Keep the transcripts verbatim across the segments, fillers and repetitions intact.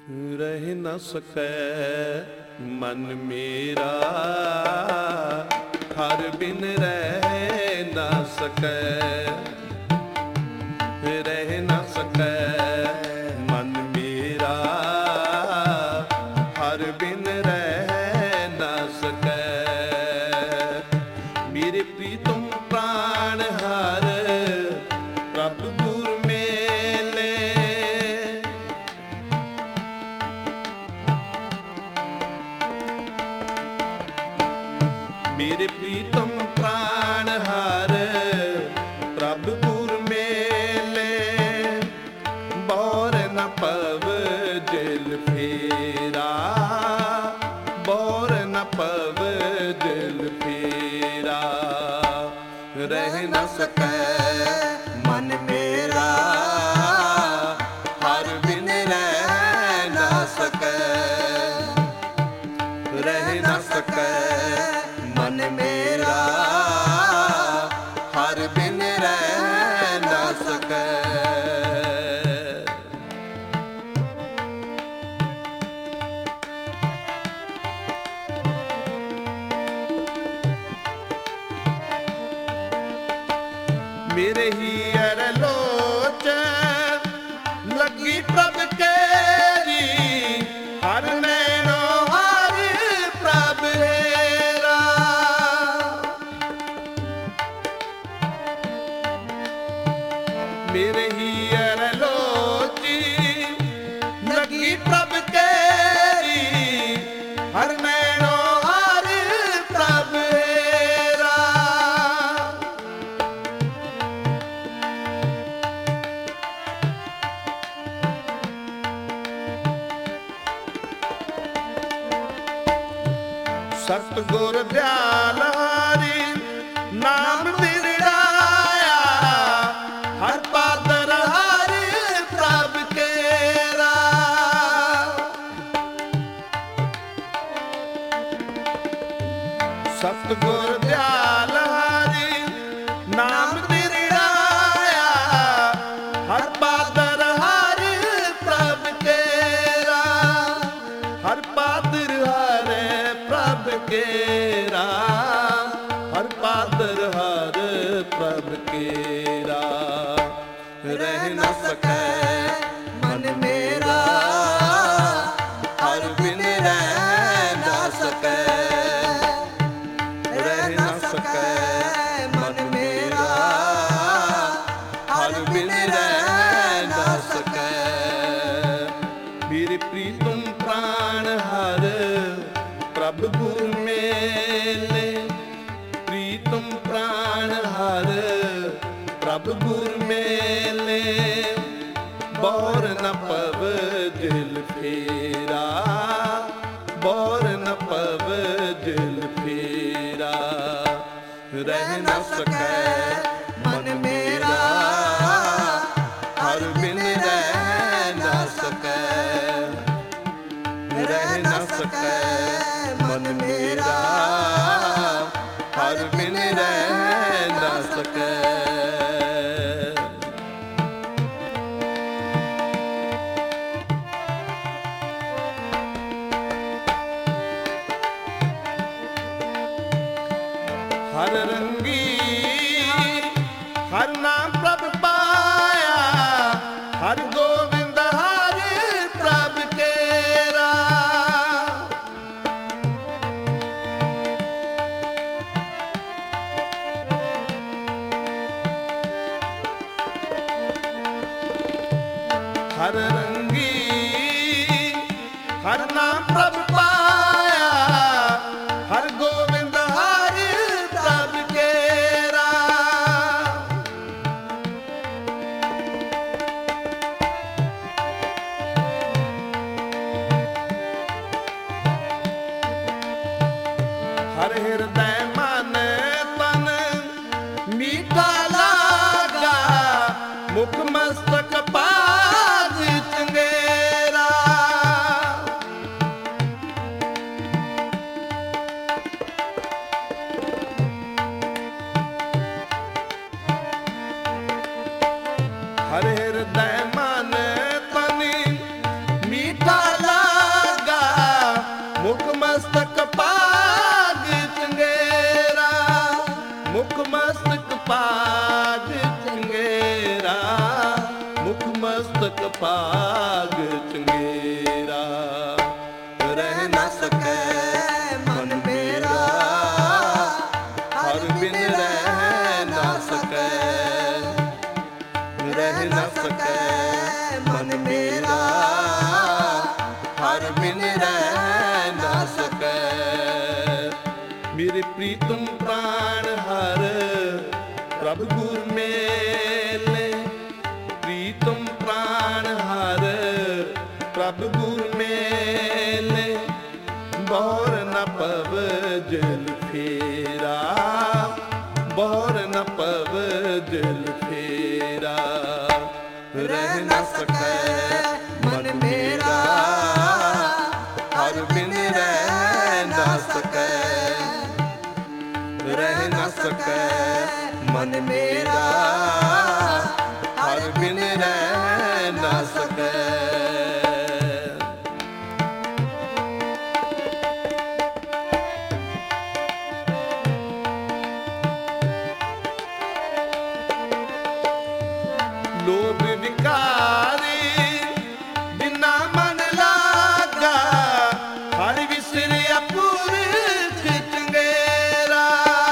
ਰਹਿ ਨ ਸਕੈ ਮਨ ਮੇਰਾ, ਹਰ ਬਿਨ ਰਹਿ ਨ ਸਕੈ। ਰਹਿ ਨ ਸਕੈ ਮਨ ਮੇਰਾ, ਹਰ ਬਿਨ ਰਹਿ ਨ ਸਕੈ। ਮੇਰੇ ਪ੍ਰੀਤਮ ਪ੍ਰਾਣ ਹਰ ਪ੍ਰਭ ਗੁਰ ਮੇਲੇ। ਮੇਰੇ ਪ੍ਰੀਤਮ ਪ੍ਰਾਣ ਹਰ ਪ੍ਰਭ ਗੁਰ ਮੇਲੇ। ਬੋਰ ਨ ਪਵ ਦਿਲ ਫੇਰਾ, ਬੋਰ ਨ ਪਵ ਦਿਲ ਫੇਰਾ। ਰਹਿ ਨ ਸਕੈ ਮਨ ਮੇਰਾ, ਹਰ ਬਿਨ ਰਹਿ ਨ ਸਕੈ। ਰਹਿ ਨ ਸਕੈ ਮਨ ਮੇਰਾ, ਹਰ ਬਿਨ ਰਹਿ ਨ ਸਕੈ। ਮੇਰੇ ਹੀ ਅਰ ਲੋਚ ਲੱਗੀ ਪ੍ਰਭ ਕੇਰੀ, ਹਰ ਨੈਣੋ ਹਰ ਪ੍ਰਭ ਹੇਰਾ। ਮੇਰੇ ਹੀ ਅਰ ਲੋਚੀ ਲੱਗੀ ਪ੍ਰਭ ਕੇਰੀ, ਹਰ ਨੈਣੋ ਹਰ ਪ੍ਰਭ ਹੇਰਾ। ਸਤਿਗੁਰ ਦਿਆਲ ਹਰਿ ਨਾਮ ਵਿਰੜਾਇਆ, ਹਰ ਪਾਦਰ ਹਰ ਪ੍ਰਭ ਕੇਰਾ। ਸਤਿਗੁਰ ਦਿਆਲ ਹਰਿ ਨਾਮ ਵਿਰੜਾਇਆ, ਹਰ ਪਾਦਰ ਹਰ ਪ੍ਰਭ ਕੇਰਾ। ਹਰ ਪਾਦਰ ਹਰ ਪ੍ਰਭ ਕੇਰਾ, ਹਰ ਪਾਦਰ ਹਰ ਪ੍ਰਭ ਕੇਰਾ। ਰਹਿ ਨ ਸਕੈ ਮਨ ਮੇਰਾ, ਹਰ ਬਿਨ ਰਹਿ ਨ ਸਕੈ। ਰਹਿ ਨ ਸਕੈ ਮਨ ਮੇਰਾ, ਹਰ ਬਿਨ ਰਹਿ ਨ ਸਕੈ। ਮੇਰੇ ਪ੍ਰੀਤਮ ਪ੍ਰਾਣ ਹਰ ਪ੍ਰਭ ਗੁਰ ਮੇਲੇ। ਪ੍ਰੀਤਮ ਪ੍ਰਾਣ ਹਰ ਪ੍ਰਭ ਗੁਰ ਮੇਲੇ। ਬੋਰ ਨ ਪਵ ਦਿਲ ਫੇਰਾ, ਬੋਰ ਨ ਪਵ ਦਿਲ ਫੇਰਾ। ਰਹਿ ਨ ਸਕੈ ਮਨ ਮੇਰਾ, ਹਰ ਬਿਨ ਰਹਿ ਨ ਸਕੈ। ਰਹਿ ਨ ਸਕੈ ਮਨ ਮੇਰਾ, ਹਰ ਬਿਨ ਰਹਿ ਨ ਸਕੈ। ਹਰ ਰੰਗੀ ਹਰ ਨਾਮ ਪ੍ਰਭ ਪਾਇਆ, ਹਰ ਗੋਬਿੰਦ ਹਰ ਪ੍ਰਭ ਕੇਰਾ। ਹਰ ਰੰਗੀ ਹਰ ਨਾਮ ਪ੍ਰਭ ਪਾਇਆ, ਹਰ ਗੋਬਿੰਦ ਹਰ ਪ੍ਰਭ ਕੇਰਾ। ਹਰ ਹਿਰਦੈ ਮਨ ਤਨ ਮੀਠਾ ਲਾਗਾ, ਮੁਖ ਮਸਤਕ ਪਾਦ ਚੰਗੇਰਾ। ਹਰ ਹਿਰਦੈ ਮਨ ਤਨ ਮੀਠਾ ਮਸਤਕ ਭਾਗ ਚੰਗੇਰਾ। ਰਹਿ ਨਾ ਸਕੈ ਮਨ ਮੇਰਾ ਹਰ ਬਿਨ ਰਹਿ ਨਾ ਸਕੈ। ਰਹਿ ਨਾ ਸਕੈ ਮਨ ਮੇਰਾ ਹਰ ਬਿਨ ਰਹਿ ਨਾ ਸਕੈ। ਮੇਰੇ ਪ੍ਰੀਤਮ ਪ੍ਰਾਣ ਹਰ ਪ੍ਰਭ ਗੁਰ ਮੇਲੇ। ਪ੍ਰੀਤਮ ਪ੍ਰਾਣ ਹਰ ਪ੍ਰਭ ਗੁਰ ਮੇਲੇ। ਬੋਰ ਨ ਪਵ ਜਲ ਫੇਰਾ ਬੋਰ ਨ ਪਵ ਜਲ ਫੇਰਾ। ਰਹਿ ਨਾ ਸਕੈ ਮਨ ਮੇਰਾ ਹਰ ਬਿਨ ਰਹਿ ਨਾ ਸਕੈ। ਰਹਿ ਨਾ ਸਕੈ ਮਨ ਮੇਰਾ ਹਰ ਬਿਨ ਰਹਿ ਨਾ ਸਕੈ। ਲੋਭ ਵਿਕਾਰੀ ਜਿਨਾ ਮਨ ਲਾਗਾ। ਹਰ ਵਿਸਰਿਆ ਪੁਰਖ ਚੰਗੇਰਾ।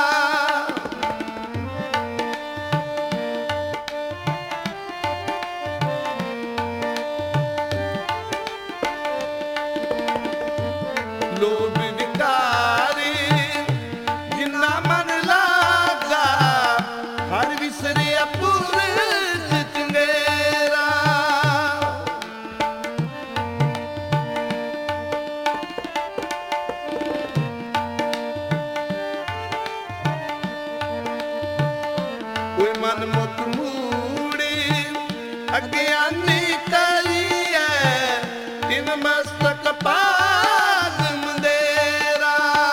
ਲੋਭ ਵਿਕਾਰੀ ਜਿਨਾ ਮਨ ਲਾਗਾ। ਹਰ ਵਿਸਰਿਆ ਪੁਰਖ ਚੰਗੇਰਾ। ਕੋਈ ਮਨ ਮੁਖ ਮੂੜੀ ਅਗਿਆਨੀ ਕਲੀਐ। ਤਿਨ ਮਸਤਕ ਭਾਗ ਮੰਦੇਰਾ।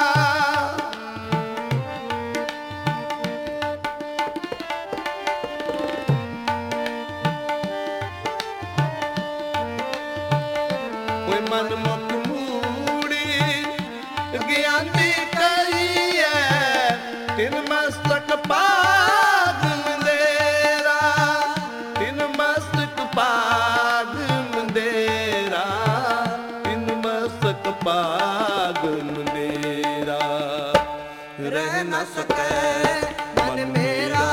ਕੋਈ ਮਨ ਮੁਖ ਮੂੜੀ ਅਗਿਆਨੀ ਕਲੀਐ। ਤਿਨ ਮਸਤਕ ਭਾਗ ਮੰਦੇਰਾ। ਤਿਨ ਮਸਤਕ ਭਾਗ ਮੰਦੇਰਾ। ਤਿਨ ਮਸਤਕ ਭਾਗ ਮੰਦੇਰਾ। ਰਹਿ ਨਾ ਸਕੈ ਮਨ ਮੇਰਾ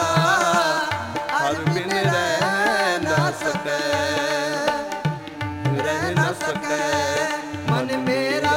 ਹਰ ਬਿਨ ਰਹਿ ਨਾ ਸਕੈ। ਰਹਿ ਨਾ ਸਕੈ ਮਨ ਮੇਰਾ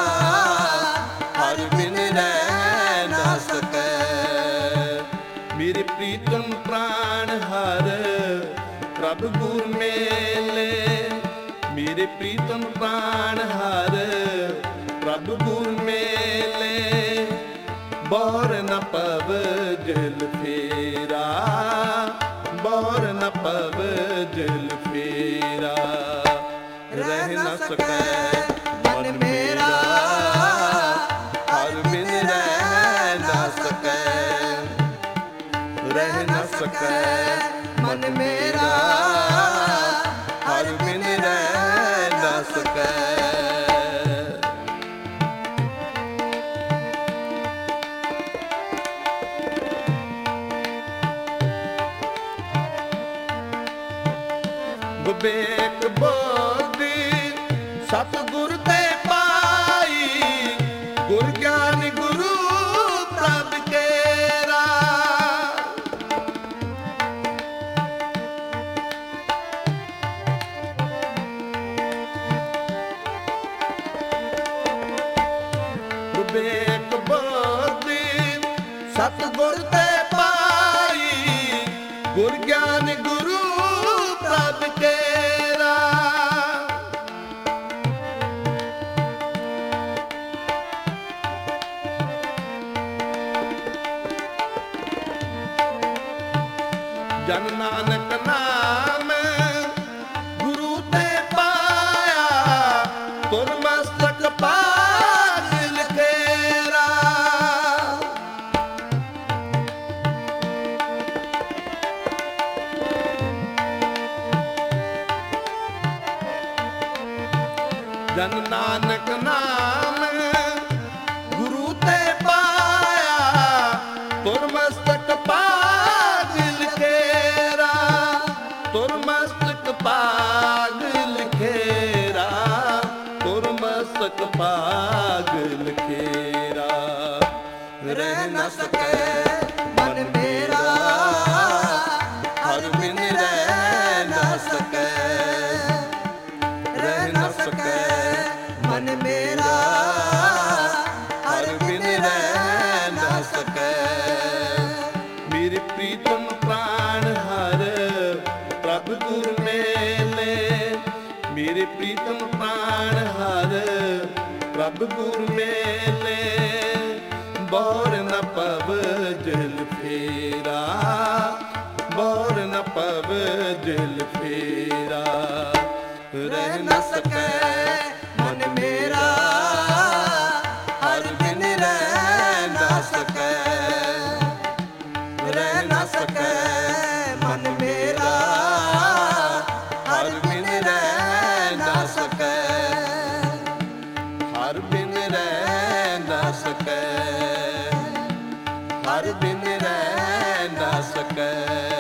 ਹਰ ਬਿਨ ਰਹਿ ਨਾ ਸਕੈ। ਮੇਰੇ ਪ੍ਰੀਤਮ ਪ੍ਰਾਣ ਹਰ ਪ੍ਰਭ ਗੁਰ ਮੇਲੇ। ਮੇਰੇ ਪ੍ਰੀਤਮ ਪ੍ਰਾਣ ਹਰ ਪ੍ਰਭ ਗੁਰ ਮੇਲੇ। ਬੋਰ ਨ ਪਵ ਜਲ ਫੇਰਾ ਬੋਰ ਨ ਪਵ ਜਲ ਫੇਰਾ। ਰਹਿ ਨਾ ਸਕੈ ਮਨ ਮੇਰਾ ਹਰ ਬਿਨ ਰਹਿ ਨਾ ਸਕੈ। ਰਹਿ ਨਾ ਸਕੈ ਮਨ ਮੇਰਾ ਹਰ ਬਿਨ ਰਹਿ ਨਾ ਸਕੈ। ਵਿਵੇਕ ਬੋਧੀ ਸਤਿਗੁਰ ਤੇ ਪਾਈ। ਗੁਰ ਗਿਆਨ ਗੁਰੂ ਪ੍ਰਭ ਕੇਰਾ। ਵਿਵੇਕ ਬੋਧੀ ਸਤਿਗੁਰ ਤੇ ਪਾਈ। ਗੁਰ ਗਿਆਨ ਗੁਰੂ ਪ੍ਰਭ ਕੇਰਾ। ਜਨ ਨਾਨਕ ਨਾਮ ਗੁਰੂ ਤੇ ਪਾਇਆ। ਤੁਰ ਮਸਤਕ ਭਾਗ ਲਖੇਰਾ। ਜਨ ਨਾਨਕ ਨਾਮ ਗੁਰੂ ਤੇ ਪਾਇਆ। ਤੁਰ ਮਸਤਕ ਭਾਗ ਲਖੇਰਾ। ਤੁਰ ਮਸਤਕ ਭਾਗ ਭਾਗ ਲਖੇਰਾ। ਰਹਿ ਨਾ ਸਕੈ ਮਨ ਮੇਰਾ ਹਰ ਬਿਨ ਰਹਿ ਨਾ ਸਕੈ। ਰਹਿ ਨਾ ਸਕੈ ਮਨ ਮੇਰਾ ਹਰ ਬਿਨ ਰਹਿ ਨਾ ਸਕੈ। ਮੇਰੀ ਪ੍ਰੀਤਮ ਪ੍ਰਾਣ ਹਰ ਪ੍ਰਭ ਗੁਰ ਮੇਲੇ। ਮੇਰੇ ਪ੍ਰੀਤਮ ਪ੍ਰਾਣ ਹਰ ਪ੍ਰਭ ਗੁਰ ਮੇਲੇ। ਬੋਰ ਨ ਪਵ ਜਲ ਫੇਰਾ ਬੋਰ ਨ ਪਵ ਜਲ ਫੇਰਾ। ਰਹਿ ਨਾ ਸਕੈ ਮਨ ਮੇਰਾ ਹਰ ਬਿਨ ਰਹਿ ਨਾ ਸਕੈ। ਰਹਿ ਨਾ ਸਕੈ ਮਨ ਮੇਰਾ ਹਰ ਬਿਨ ਰਹਿ ਨਾ ਸਕੈ। ਹਰ ਬਿਨ ਰਹਿ ਨਾ ਸਕੈ। ਹਰ ਬਿਨ ਰਹਿ ਨਾ ਸਕੈ।